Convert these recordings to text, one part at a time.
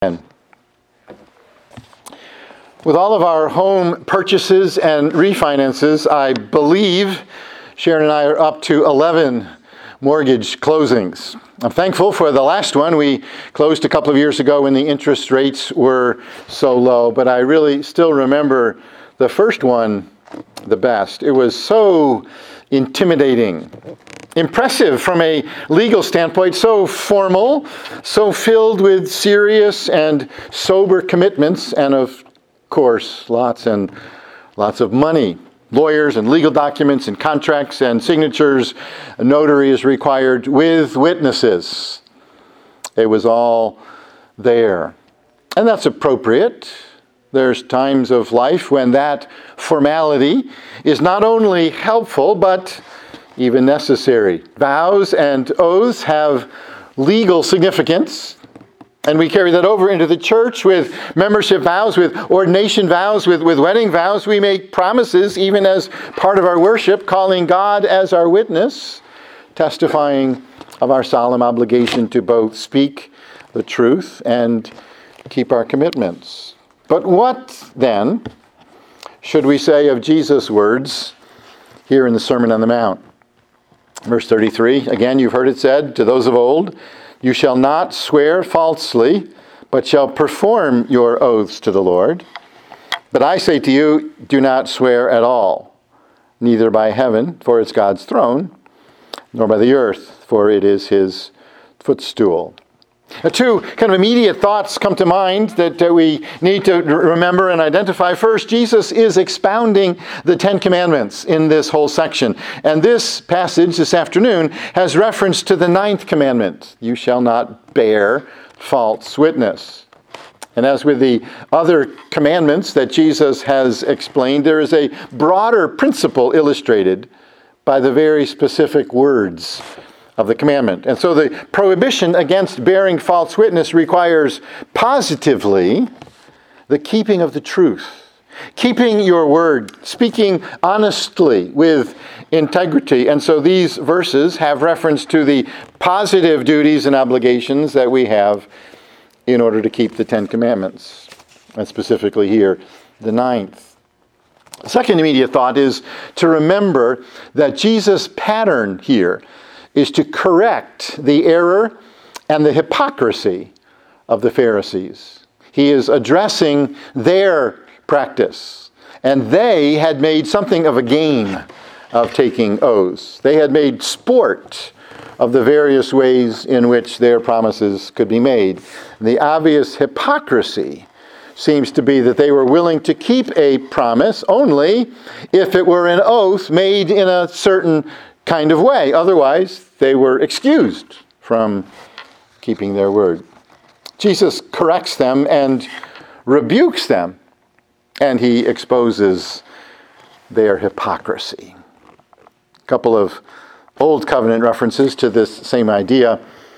And with all of our home purchases and refinances, I believe Sharon and I are up to 11 mortgage closings. I'm thankful for the last one. We closed a couple of years ago when the interest rates were so low, but I really still remember the first one the best. It was so intimidating, impressive from a legal standpoint, so formal, so filled with serious and sober commitments, and of course, lots and lots of money. Lawyers and legal documents and contracts and signatures. A notary is required with witnesses. It was all there. And that's appropriate. There's times of life when that formality is not only helpful, but even necessary. Vows and oaths have legal significance, and we carry that over into the church with membership vows, with ordination vows, with wedding vows. We make promises even as part of our worship, calling God as our witness, testifying of our solemn obligation to both speak the truth and keep our commitments. But what, then, should we say of Jesus' words here in the Sermon on the Mount? Verse 33, again, you've heard it said to those of old, "You shall not swear falsely, but shall perform your oaths to the Lord. But I say to you, do not swear at all, neither by heaven, for it's God's throne, nor by the earth, for it is his footstool." Two kind of immediate thoughts come to mind that we need to remember and identify. First, Jesus is expounding the Ten Commandments in this whole section. And this passage this afternoon has reference to the ninth commandment. You shall not bear false witness. And as with the other commandments that Jesus has explained, there is a broader principle illustrated by the very specific words of the commandment. And so the prohibition against bearing false witness requires positively the keeping of the truth, keeping your word, speaking honestly with integrity. And so these verses have reference to the positive duties and obligations that we have in order to keep the Ten Commandments, and specifically here, the ninth. The second immediate thought is to remember that Jesus' pattern here is to correct the error and the hypocrisy of the Pharisees. He is addressing their practice, and they had made something of a game of taking oaths. They had made sport of the various ways in which their promises could be made. The obvious hypocrisy seems to be that they were willing to keep a promise only if it were an oath made in a certain kind of way. Otherwise, they were excused from keeping their word. Jesus corrects them and rebukes them, and he exposes their hypocrisy. A couple of Old Covenant references to this same idea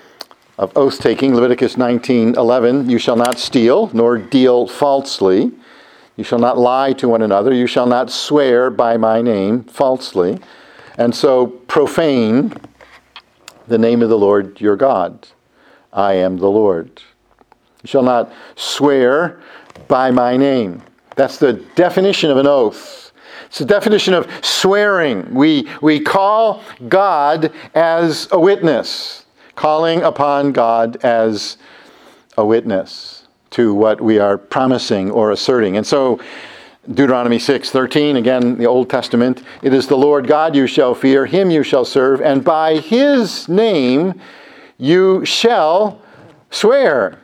of oath-taking. Leviticus 19:11, "You shall not steal, nor deal falsely. You shall not lie to one another. You shall not swear by my name falsely, and so profane the name of the Lord your God. I am the Lord. You shall not swear by my name." That's the definition of an oath. It's the definition of swearing. We call God as a witness, calling upon God as a witness to what we are promising or asserting. And so Deuteronomy 6:13, again, the Old Testament, "It is the Lord God you shall fear, him you shall serve, and by his name you shall swear."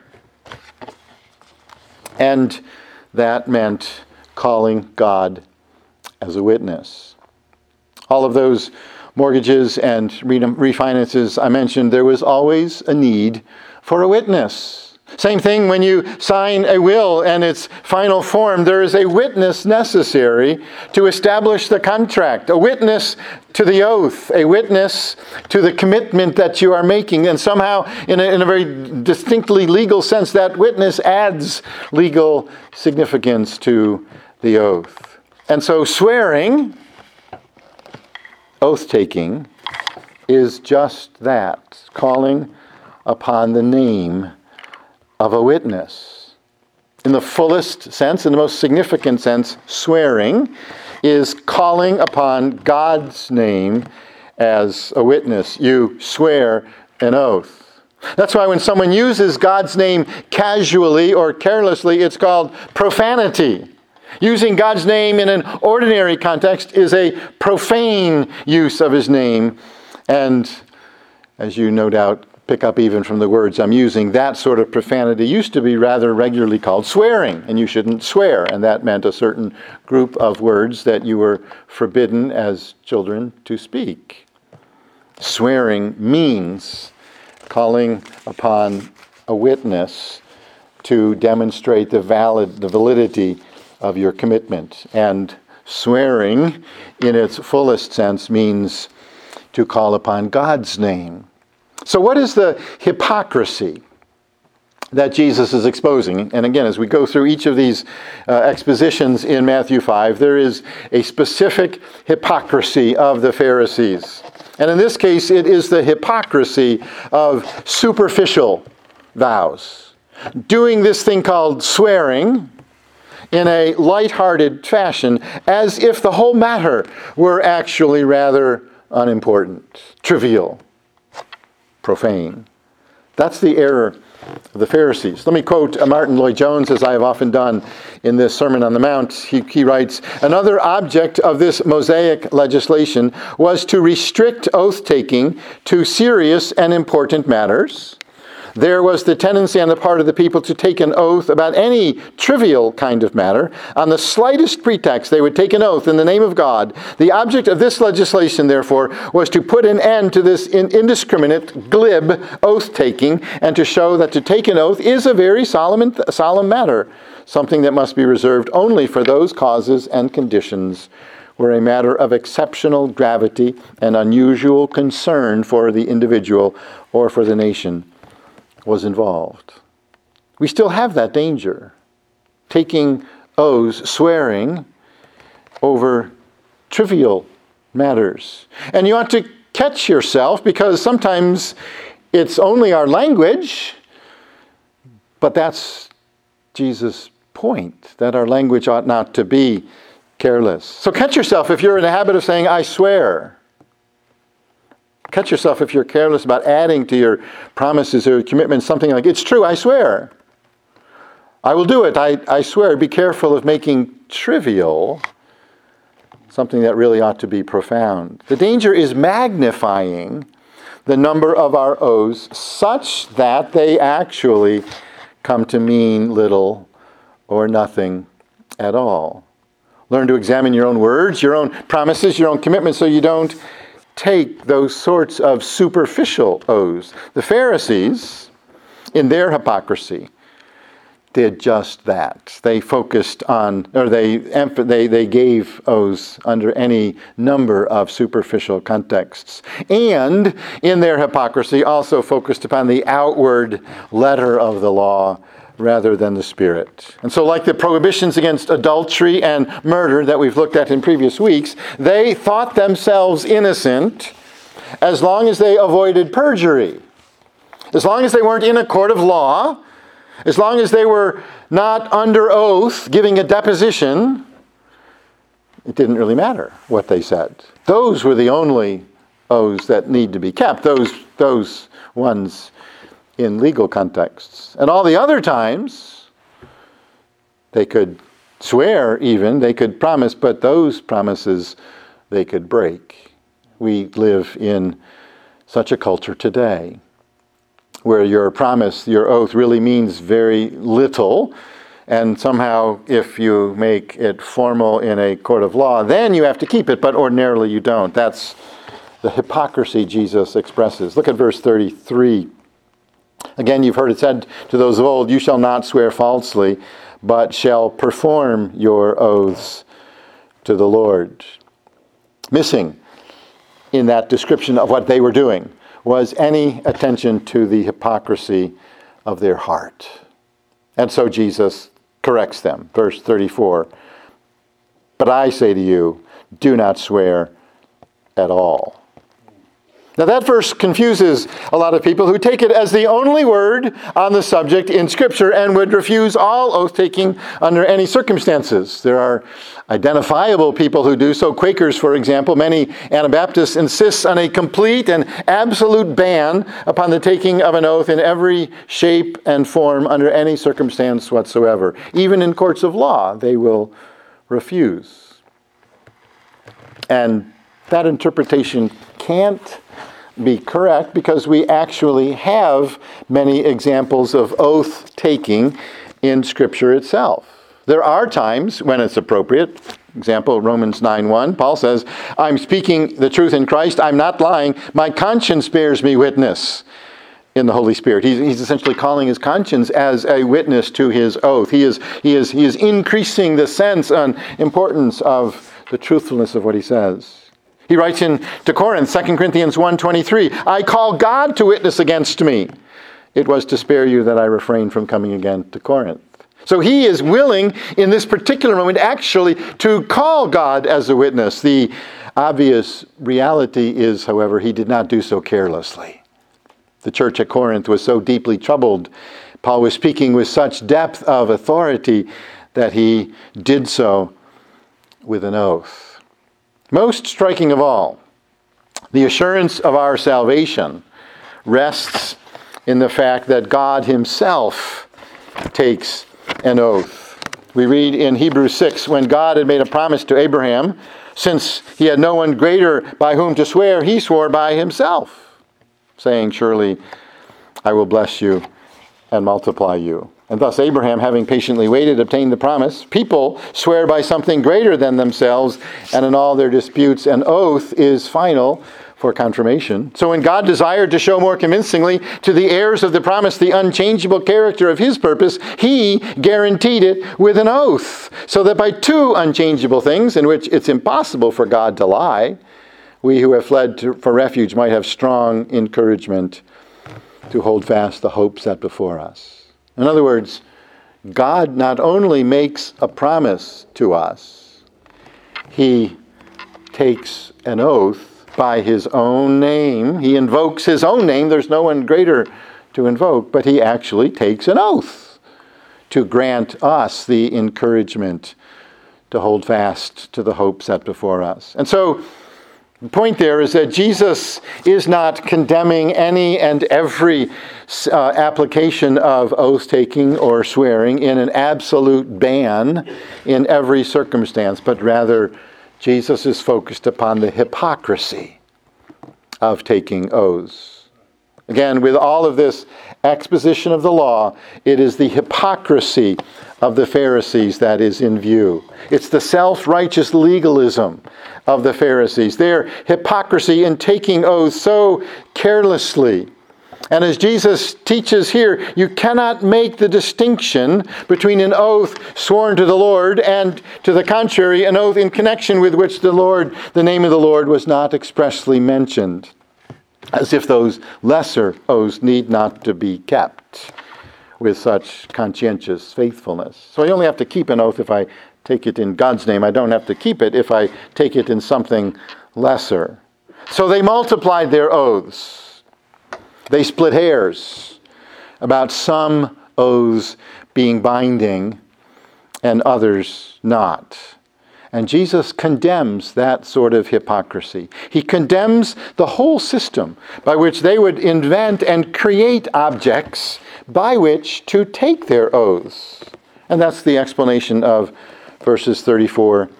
And that meant calling God as a witness. All of those mortgages and refinances I mentioned, there was always a need for a witness. Same thing when you sign a will and its final form, there is a witness necessary to establish the contract, a witness to the oath, a witness to the commitment that you are making. And somehow, in a very distinctly legal sense, that witness adds legal significance to the oath. And so swearing, oath-taking, is just that, calling upon the name of a witness. In the fullest sense, in the most significant sense, swearing is calling upon God's name as a witness. You swear an oath. That's why when someone uses God's name casually or carelessly, it's called profanity. Using God's name in an ordinary context is a profane use of his name. And as you no doubt pick up even from the words I'm using, that sort of profanity used to be rather regularly called swearing, and you shouldn't swear. And that meant a certain group of words that you were forbidden as children to speak. Swearing means calling upon a witness to demonstrate the validity of your commitment. And swearing, in its fullest sense, means to call upon God's name. So what is the hypocrisy that Jesus is exposing? And again, as we go through each of these expositions in Matthew 5, there is a specific hypocrisy of the Pharisees. And in this case, it is the hypocrisy of superficial vows. Doing this thing called swearing in a light-hearted fashion, as if the whole matter were actually rather unimportant, trivial, profane. That's the error of the Pharisees. Let me quote Martin Lloyd-Jones, as I have often done in this Sermon on the Mount. He writes, "Another object of this Mosaic legislation was to restrict oath-taking to serious and important matters. There was the tendency on the part of the people to take an oath about any trivial kind of matter. On the slightest pretext, they would take an oath in the name of God. The object of this legislation, therefore, was to put an end to this indiscriminate, glib oath-taking, and to show that to take an oath is a very solemn matter, something that must be reserved only for those causes and conditions where a matter of exceptional gravity and unusual concern for the individual or for the nation was involved." We still have that danger. Taking oaths, swearing over trivial matters. And you ought to catch yourself, because sometimes it's only our language, but that's Jesus' point, that our language ought not to be careless. So catch yourself if you're in the habit of saying, "I swear." Catch yourself if you're careless about adding to your promises or commitments something like, "It's true, I swear. I will do it, I swear." Be careful of making trivial something that really ought to be profound. The danger is magnifying the number of our oaths such that they actually come to mean little or nothing at all. Learn to examine your own words, your own promises, your own commitments, so you don't take those sorts of superficial oaths. The Pharisees, in their hypocrisy, did just that. They focused on, or they gave oaths under any number of superficial contexts. And in their hypocrisy also focused upon the outward letter of the law rather than the spirit. And so, like the prohibitions against adultery and murder that we've looked at in previous weeks, they thought themselves innocent as long as they avoided perjury. As long as they weren't in a court of law, as long as they were not under oath giving a deposition, it didn't really matter what they said. Those were the only oaths that need to be kept, those ones in legal contexts. And all the other times, they could swear even, they could promise, but those promises they could break. We live in such a culture today where your promise, your oath really means very little, and somehow if you make it formal in a court of law, then you have to keep it, but ordinarily you don't. That's the hypocrisy Jesus expresses. Look at verse 33. "Again, you've heard it said to those of old, 'You shall not swear falsely, but shall perform your oaths to the Lord.'" Missing in that description of what they were doing was any attention to the hypocrisy of their heart. And so Jesus corrects them. Verse 34, "But I say to you, do not swear at all." Now that verse confuses a lot of people who take it as the only word on the subject in Scripture and would refuse all oath-taking under any circumstances. There are identifiable people who do so. Quakers, for example. Many Anabaptists insist on a complete and absolute ban upon the taking of an oath in every shape and form under any circumstance whatsoever. Even in courts of law, they will refuse. And that interpretation can't be correct because we actually have many examples of oath-taking in Scripture itself. There are times when it's appropriate. Example, Romans 9:1, Paul says, I'm speaking the truth in Christ, I'm not lying, my conscience bears me witness in the Holy Spirit. He's essentially calling his conscience as a witness to his oath. He is increasing the sense and importance of the truthfulness of what he says. He writes to Corinth, 2 Corinthians 1:23, I call God to witness against me. It was to spare you that I refrained from coming again to Corinth. So he is willing in this particular moment actually to call God as a witness. The obvious reality is, however, he did not do so carelessly. The church at Corinth was so deeply troubled. Paul was speaking with such depth of authority that he did so with an oath. Most striking of all, the assurance of our salvation rests in the fact that God himself takes an oath. We read in Hebrews 6, when God had made a promise to Abraham, since he had no one greater by whom to swear, he swore by himself, saying, surely I will bless you and multiply you. And thus Abraham, having patiently waited, obtained the promise. People swear by something greater than themselves, and in all their disputes, an oath is final for confirmation. So when God desired to show more convincingly to the heirs of the promise the unchangeable character of his purpose, he guaranteed it with an oath, so that by two unchangeable things, in which it's impossible for God to lie, we who have fled for refuge might have strong encouragement to hold fast the hope set before us. In other words, God not only makes a promise to us, he takes an oath by his own name. He invokes his own name. There's no one greater to invoke, but he actually takes an oath to grant us the encouragement to hold fast to the hope set before us. And so, the point there is that Jesus is not condemning any and every application of oath-taking or swearing in an absolute ban in every circumstance, but rather Jesus is focused upon the hypocrisy of taking oaths. Again, with all of this exposition of the law, it is the hypocrisy of the Pharisees that is in view. It's the self-righteous legalism of the Pharisees, their hypocrisy in taking oaths so carelessly. And as Jesus teaches here, you cannot make the distinction between an oath sworn to the Lord and, to the contrary, an oath in connection with which the name of the Lord was not expressly mentioned, as if those lesser oaths need not to be kept with such conscientious faithfulness. So I only have to keep an oath if I take it in God's name. I don't have to keep it if I take it in something lesser. So they multiplied their oaths. They split hairs about some oaths being binding and others not. And Jesus condemns that sort of hypocrisy. He condemns the whole system by which they would invent and create objects by which to take their oaths. And that's the explanation of verses 34,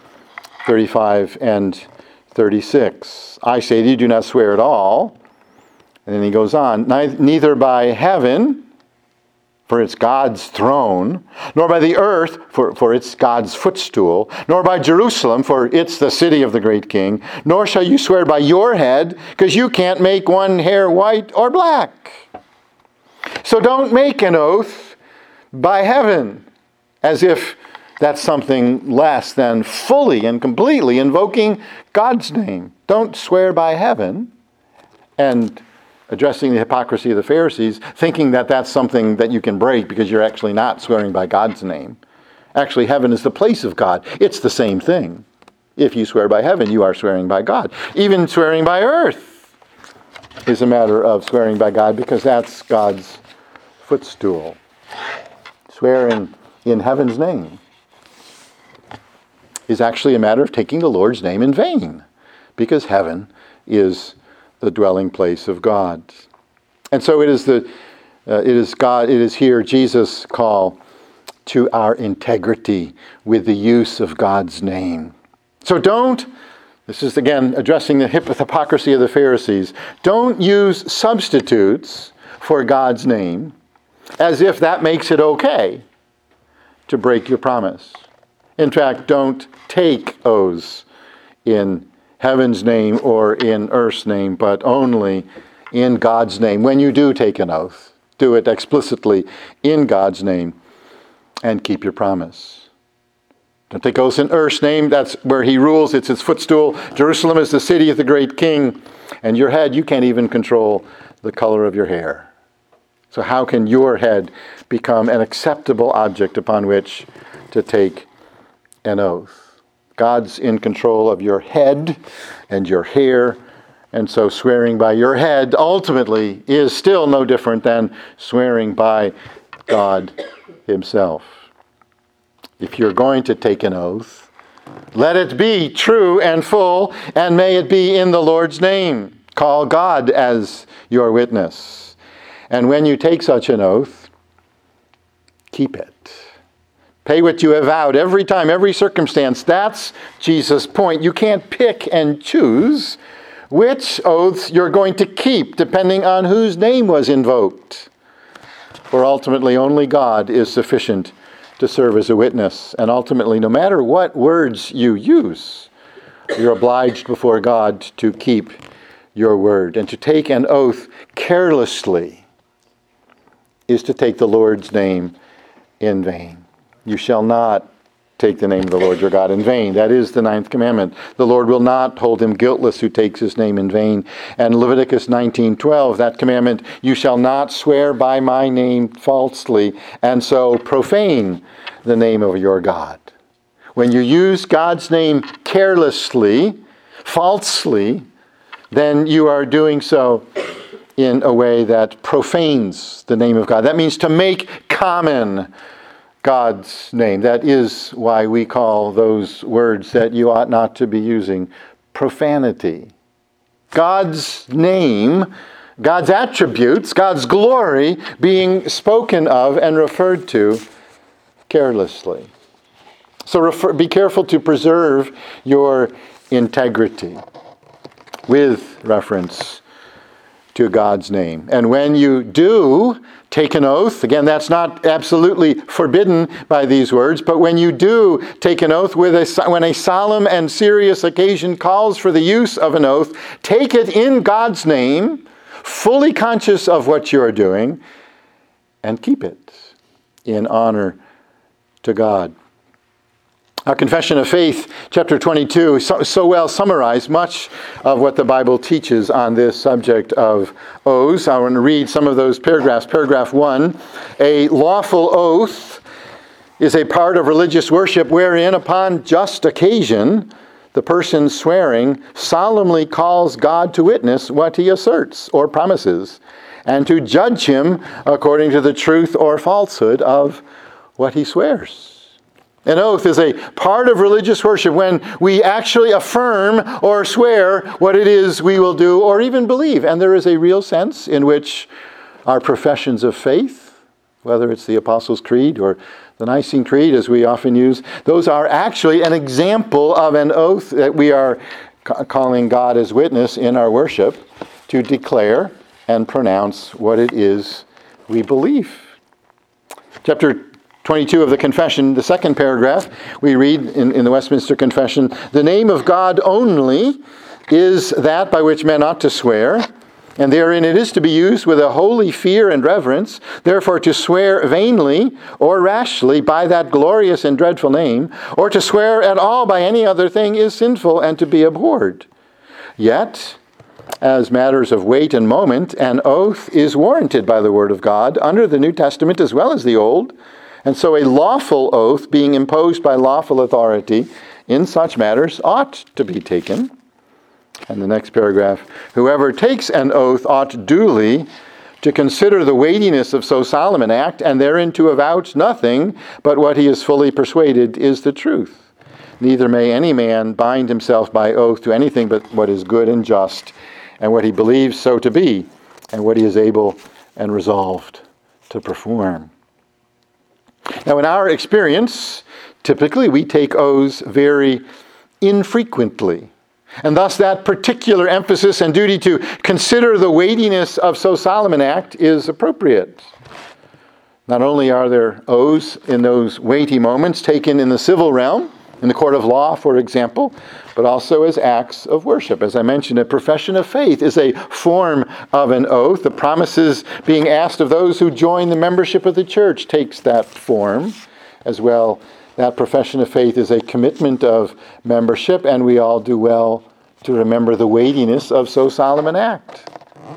35, and 36. I say to you, do not swear at all. And then he goes on, neither by heaven, for it's God's throne, nor by the earth, for it's God's footstool, nor by Jerusalem, for it's the city of the great king, nor shall you swear by your head, because you can't make one hair white or black. So don't make an oath by heaven, as if that's something less than fully and completely invoking God's name. Don't swear by heaven, and addressing the hypocrisy of the Pharisees, thinking that that's something that you can break because you're actually not swearing by God's name. Actually, heaven is the place of God. It's the same thing. If you swear by heaven, you are swearing by God. Even swearing by earth. is a matter of swearing by God because that's God's footstool. Swearing in heaven's name is actually a matter of taking the Lord's name in vain because heaven is the dwelling place of God. And so it is here Jesus' call to our integrity with the use of God's name. So this is again addressing the hypocrisy of the Pharisees, don't use substitutes for God's name as if that makes it okay to break your promise. In fact, don't take oaths in heaven's name or in earth's name, but only in God's name. When you do take an oath, do it explicitly in God's name and keep your promise. Don't take oaths in earth's name. That's where he rules. It's his footstool. Jerusalem is the city of the great king. And your head, you can't even control the color of your hair. So how can your head become an acceptable object upon which to take an oath? God's in control of your head and your hair. And so swearing by your head ultimately is still no different than swearing by God himself. If you're going to take an oath, let it be true and full, and may it be in the Lord's name. Call God as your witness. And when you take such an oath, keep it. Pay what you have vowed every time, every circumstance. That's Jesus' point. You can't pick and choose which oaths you're going to keep, depending on whose name was invoked. For ultimately, only God is sufficient to serve as a witness. And ultimately, no matter what words you use, you're obliged before God to keep your word. And to take an oath carelessly is to take the Lord's name in vain. You shall not take the name of the Lord your God in vain. That is the 9th commandment. The Lord will not hold him guiltless who takes his name in vain. And Leviticus 19:12, that commandment, you shall not swear by my name falsely, and so profane the name of your God. When you use God's name carelessly, falsely, then you are doing so in a way that profanes the name of God. That means to make common God's name. That is why we call those words that you ought not to be using profanity. God's name, God's attributes, God's glory being spoken of and referred to carelessly. So be careful to preserve your integrity with reference to God's name. And when you do take an oath, again, that's not absolutely forbidden by these words, but when you do take an oath when a solemn and serious occasion calls for the use of an oath, take it in God's name, fully conscious of what you're doing, and keep it in honor to God. Our Confession of Faith, chapter 22, so well summarized much of what the Bible teaches on this subject of oaths. I want to read some of those paragraphs. Paragraph 1, a lawful oath is a part of religious worship wherein, upon just occasion, the person swearing solemnly calls God to witness what he asserts or promises, and to judge him according to the truth or falsehood of what he swears. An oath is a part of religious worship when we actually affirm or swear what it is we will do or even believe. And there is a real sense in which our professions of faith, whether it's the Apostles' Creed or the Nicene Creed, as we often use, those are actually an example of an oath that we are calling God as witness in our worship to declare and pronounce what it is we believe. Chapter 22 of the Confession, the second paragraph, we read in the Westminster Confession, the name of God only is that by which men ought to swear, and therein it is to be used with a holy fear and reverence. Therefore to swear vainly or rashly by that glorious and dreadful name, or to swear at all by any other thing is sinful and to be abhorred. Yet, as matters of weight and moment, an oath is warranted by the Word of God under the New Testament as well as the Old. And so a lawful oath being imposed by lawful authority in such matters ought to be taken. And the next paragraph, whoever takes an oath ought duly to consider the weightiness of so solemn an act, and therein to avouch nothing but what he is fully persuaded is the truth. Neither may any man bind himself by oath to anything but what is good and just, and what he believes so to be, and what he is able and resolved to perform. Now, in our experience, typically we take oaths very infrequently. And thus that particular emphasis and duty to consider the weightiness of so solemn an act is appropriate. Not only are there oaths in those weighty moments taken in the civil realm, in the court of law, for example, but also as acts of worship. As I mentioned, a profession of faith is a form of an oath. The promises being asked of those who join the membership of the church takes that form as well. That profession of faith is a commitment of membership, and we all do well to remember the weightiness of so solemn an act.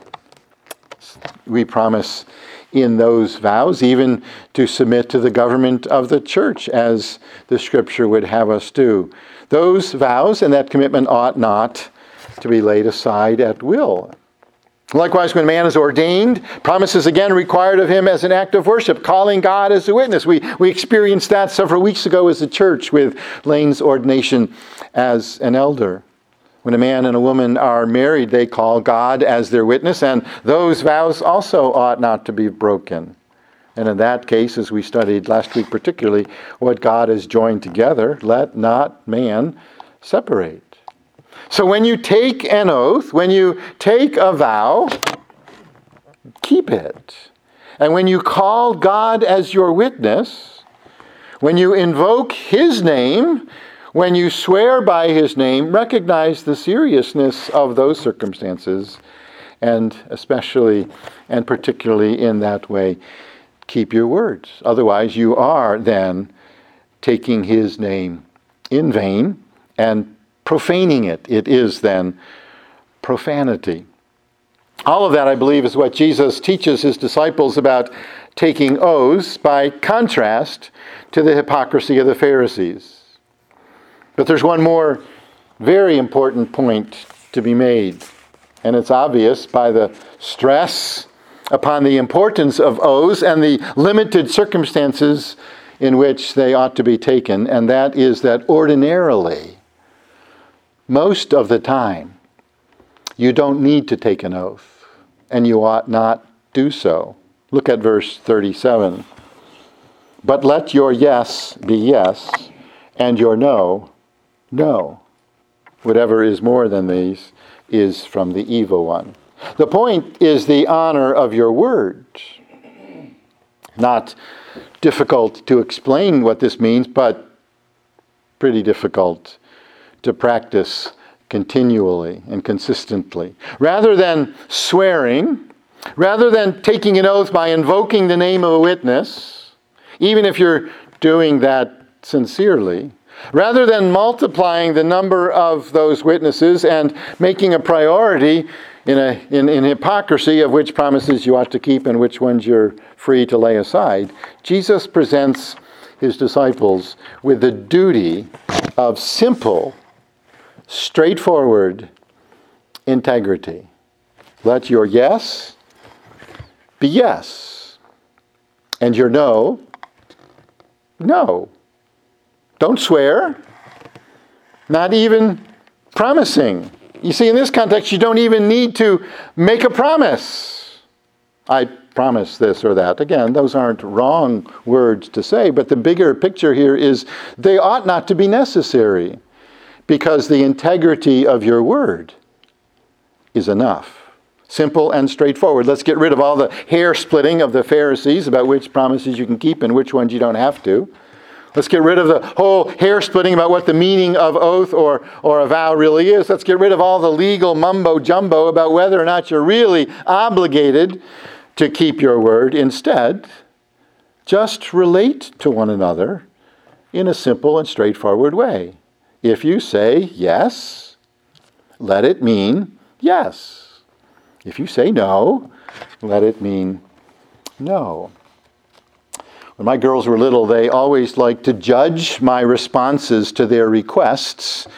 We promise in those vows even to submit to the government of the church, as the Scripture would have us do. Those vows and that commitment ought not to be laid aside at will. Likewise, when man is ordained, promises again required of him as an act of worship, calling God as a witness. We experienced that several weeks ago as a church with Lane's ordination as an elder. When a man and a woman are married, they call God as their witness, and those vows also ought not to be broken. And in that case, as we studied last week particularly, what God has joined together, let not man separate. So when you take an oath, when you take a vow, keep it. And when you call God as your witness, when you invoke His name, when you swear by His name, recognize the seriousness of those circumstances, and especially and particularly in that way, keep your words. Otherwise, you are then taking His name in vain and profaning it. It is then profanity. All of that, I believe, is what Jesus teaches His disciples about taking oaths, by contrast to the hypocrisy of the Pharisees. But there's one more very important point to be made, and it's obvious by the stress upon the importance of oaths and the limited circumstances in which they ought to be taken, and that is that ordinarily, most of the time, you don't need to take an oath, and you ought not do so. Look at verse 37. But let your yes be yes, and your no, no. Whatever is more than these is from the evil one. The point is the honor of your word. Not difficult to explain what this means, but pretty difficult to practice continually and consistently. Rather than swearing, rather than taking an oath by invoking the name of a witness, even if you're doing that sincerely, rather than multiplying the number of those witnesses and making a priority in hypocrisy of which promises you ought to keep and which ones you're free to lay aside, Jesus presents His disciples with the duty of simple, straightforward integrity. Let your yes be yes, and your no, no. Don't swear, not even promising. You see, in this context, you don't even need to make a promise. I promise this or that. Again, those aren't wrong words to say, but the bigger picture here is they ought not to be necessary, because the integrity of your word is enough. Simple and straightforward. Let's get rid of all the hair splitting of the Pharisees about which promises you can keep and which ones you don't have to. Let's get rid of the whole hair splitting about what the meaning of oath or a vow really is. Let's get rid of all the legal mumbo jumbo about whether or not you're really obligated to keep your word. Instead, just relate to one another in a simple and straightforward way. If you say yes, let it mean yes. If you say no, let it mean no. When my girls were little, they always liked to judge my responses to their requests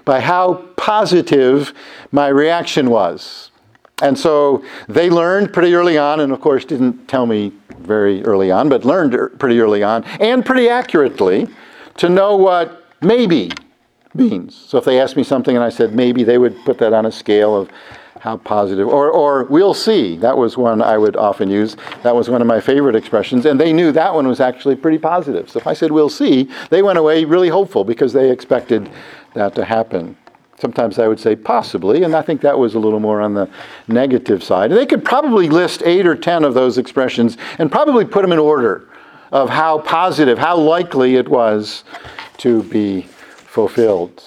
by how positive my reaction was. And so they learned pretty early on, and of course didn't tell me very early on, but learned pretty early on, and pretty accurately, to know what maybe means. So if they asked me something and I said maybe, they would put that on a scale of how positive, or we'll see. That was one I would often use. That was one of my favorite expressions, and they knew that one was actually pretty positive. So if I said we'll see, they went away really hopeful because they expected that to happen. Sometimes I would say possibly, and I think that was a little more on the negative side. And they could probably list 8 or 10 of those expressions and probably put them in order of how positive, how likely it was to be fulfilled.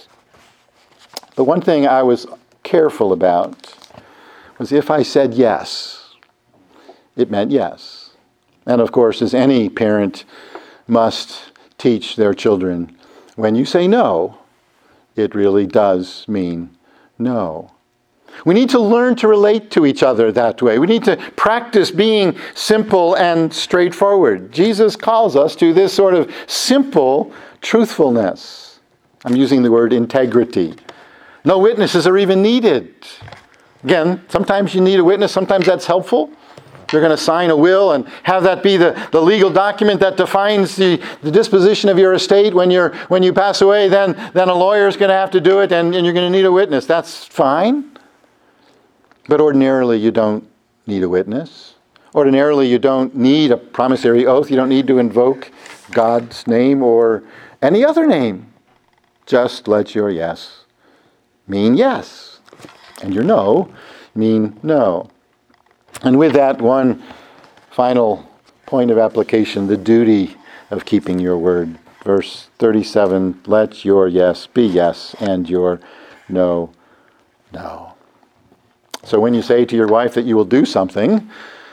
The one thing I was careful about was if I said yes, it meant yes. And of course, as any parent must teach their children, when you say no, it really does mean no. We need to learn to relate to each other that way. We need to practice being simple and straightforward. Jesus calls us to this sort of simple truthfulness. I'm using the word integrity. No witnesses are even needed. Again, sometimes you need a witness. Sometimes that's helpful. You're going to sign a will and have that be the legal document that defines the disposition of your estate when you pass away. Then a lawyer's going to have to do it, and you're going to need a witness. That's fine. But ordinarily, you don't need a witness. Ordinarily, you don't need a promissory oath. You don't need to invoke God's name or any other name. Just let your yes mean yes, and your no mean no. And with that, one final point of application, the duty of keeping your word. Verse 37, let your yes be yes, and your no, no. So when you say to your wife that you will do something,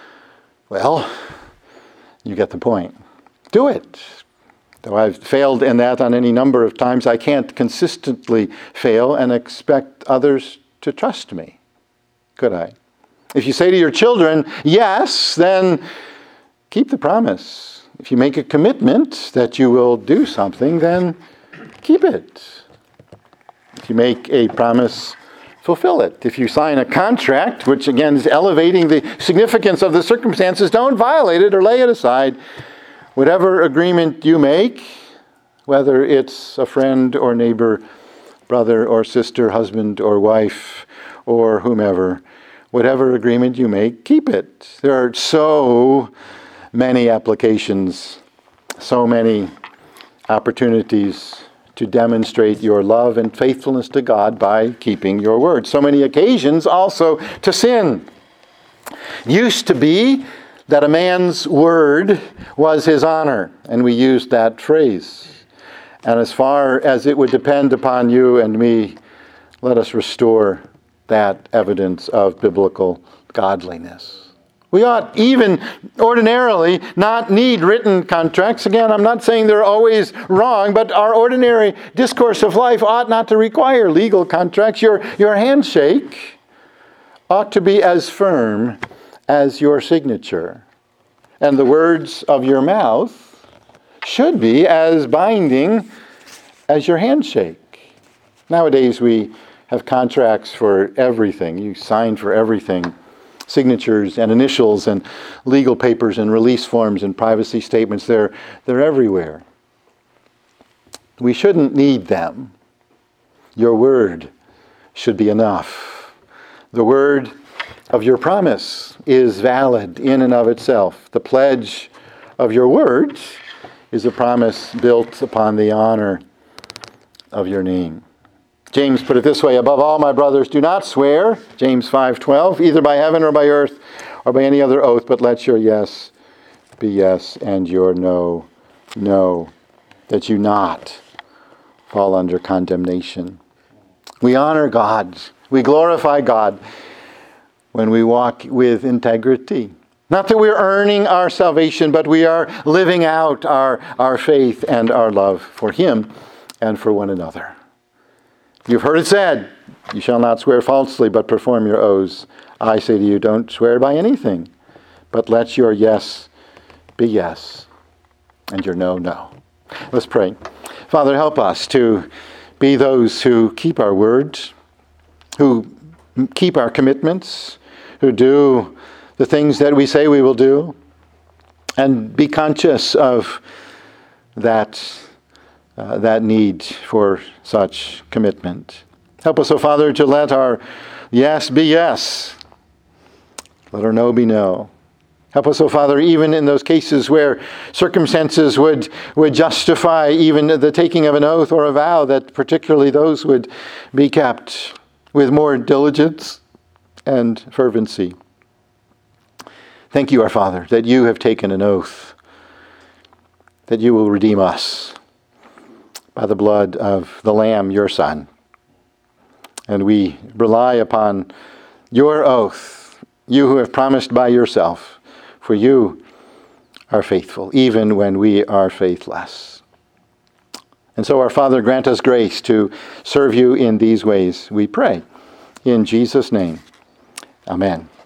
well, you get the point. Do it. Though I've failed in that on any number of times, I can't consistently fail and expect others to trust me. Could I? If you say to your children, yes, then keep the promise. If you make a commitment that you will do something, then keep it. If you make a promise, fulfill it. If you sign a contract, which again is elevating the significance of the circumstances, don't violate it or lay it aside. Whatever agreement you make, whether it's a friend or neighbor, brother or sister, husband or wife, or whomever, whatever agreement you make, keep it. There are so many applications, so many opportunities to demonstrate your love and faithfulness to God by keeping your word. So many occasions also to sin. Used to be that a man's word was his honor, and we used that phrase. And as far as it would depend upon you and me, let us restore that evidence of biblical godliness. We ought even ordinarily not need written contracts. Again, I'm not saying they're always wrong, but our ordinary discourse of life ought not to require legal contracts. Your handshake ought to be as firm as your signature. And the words of your mouth should be as binding as your handshake. Nowadays we have contracts for everything. You sign for everything. Signatures and initials and legal papers and release forms and privacy statements, they're everywhere. We shouldn't need them. Your word should be enough. The word of your promise is valid in and of itself. The pledge of your words is a promise built upon the honor of your name. James put it this way, above all, my brothers, do not swear, James 5:12, either by heaven or by earth or by any other oath, but let your yes be yes and your no, no, that you not fall under condemnation. We honor God. We glorify God when we walk with integrity. Not that we're earning our salvation, but we are living out our faith and our love for Him and for one another. You've heard it said, you shall not swear falsely, but perform your oaths. I say to you, don't swear by anything, but let your yes be yes, and your no, no. Let's pray. Father, help us to be those who keep our word, who keep our commitments, who do the things that we say we will do, and be conscious of that need for such commitment. Help us, O Father, to let our yes be yes. Let our no be no. Help us, O Father, even in those cases where circumstances would justify even the taking of an oath or a vow, that particularly those would be kept with more diligence and fervency. Thank you, our Father, that you have taken an oath, that you will redeem us by the blood of the Lamb, your Son. And we rely upon your oath, you who have promised by yourself, for you are faithful, even when we are faithless. And so, our Father, grant us grace to serve you in these ways, we pray. In Jesus' name, amen.